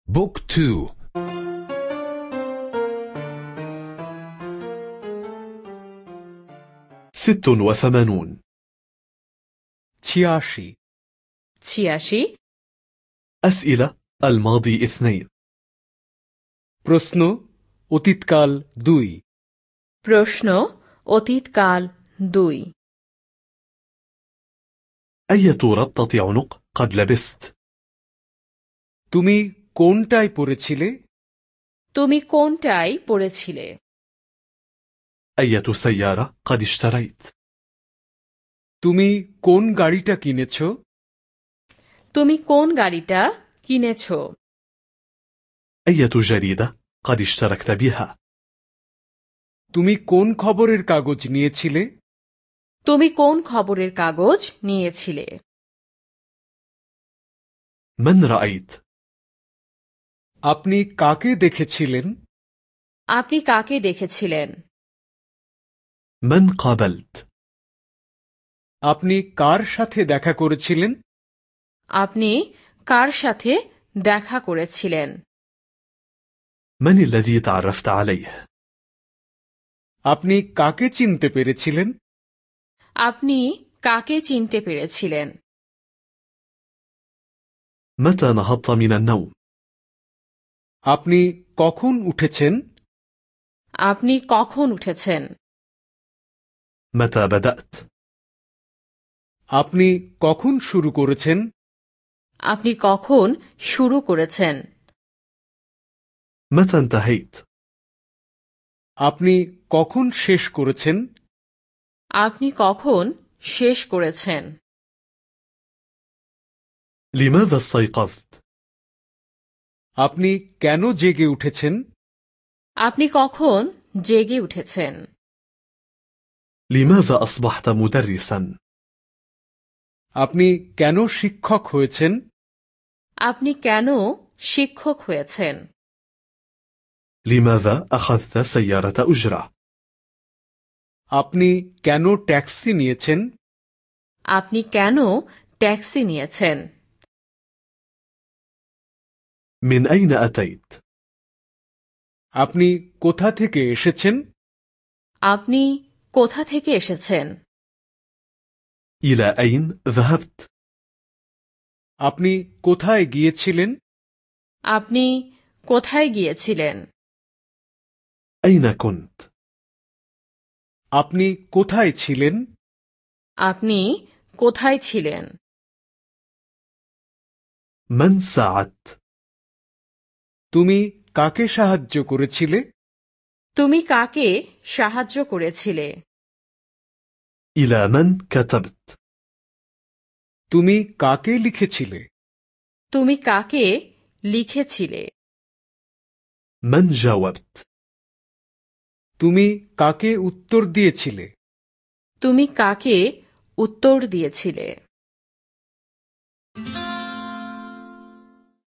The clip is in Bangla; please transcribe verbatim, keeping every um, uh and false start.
بوك تو. ست وثمانون. ছিয়াশি ছিয়াশি أسئلة الماضي اثنين. প্রশ্ন অতীতকাল দুই প্রশ্ন অতীতকাল দুই أية ربطة عنق قد لبست؟ তুমি কোনটাই পড়েছিলে? তুমি কোনটাই পড়েছিলে? أية سيارة قد اشتريت؟ তুমি কোন গাড়িটা কিনেছ? তুমি কোন গাড়িটা কিনেছ? أية جريدة قد اشتركت بها؟ তুমি কোন খবরের কাগজ নিয়েছিলে? তুমি কোন খবরের কাগজ নিয়েছিলে? من رأيت؟ আপনি কাকে দেখেছিলেন? আপনি কাকে দেখেছিলেন? من قابلت؟ আপনি কার সাথে দেখা করেছিলেন? আপনি কার সাথে দেখা করেছিলেন? من الذي تعرفت عليه؟ আপনি কাকে চিনতে পেরেছিলেন? আপনি কাকে চিনতে পেরেছিলেন? متى نهضت من النوم؟ আপনি কখন উঠেছেন? আপনি কখন উঠেছেন? متى بدأت؟ আপনি কখন শুরু করেছেন? আপনি কখন শুরু করেছেন? متى انتهيت؟ আপনি কখন শেষ করেছেন? আপনি কখন শেষ করেছেন? لماذا استيقظت؟ আপনি কেন জেগে উঠেছেন? আপনি কখন জেগে উঠেছেন? لماذا أصبحت مدرسا؟ আপনি কেন শিক্ষক হয়েছেন? আপনি কেন শিক্ষক হয়েছেন? لماذا أخذت سيارة أجرة؟ আপনি কেন ট্যাক্সি নিয়েছেন? আপনি কেন ট্যাক্সি নিয়েছেন? من أين أتيت؟ আপনি কোথা থেকে এসেছেন? আপনি কোথা থেকে এসেছেন? إلى أين ذهبت؟ আপনি কোথায় গিয়েছিলেন? আপনি কোথায় গিয়েছিলেন? أين كنت؟ আপনি কোথায় ছিলেন? আপনি কোথায় ছিলেন? من ساعدت؟ তুমি কাকে সাহায্য করেছিলে? তুমি কাকে সাহায্য করেছিলে? إلى من كتبت؟ তুমি কাকে লিখেছিলে? তুমি কাকে লিখেছিলে? من جاوبت؟ তুমি কাকে উত্তর দিয়েছিলে? তুমি কাকে উত্তর দিয়েছিলে?